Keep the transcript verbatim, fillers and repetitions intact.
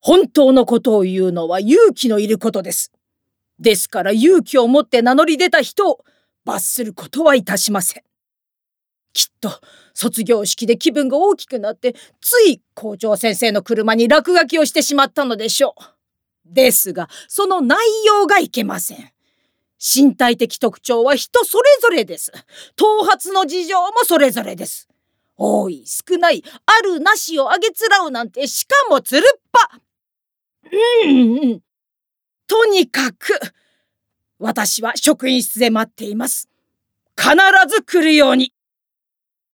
本当のことを言うのは勇気のいることです。ですから勇気を持って名乗り出た人を罰することはいたしません。きっと卒業式で気分が大きくなってつい校長先生の車に落書きをしてしまったのでしょう。ですがその内容がいけません。身体的特徴は人それぞれです。頭髪の事情もそれぞれです。多い少ないあるなしをあげつらうなんてしかもつるっぱ。うんうん。とにかく私は職員室で待っています。必ず来るように。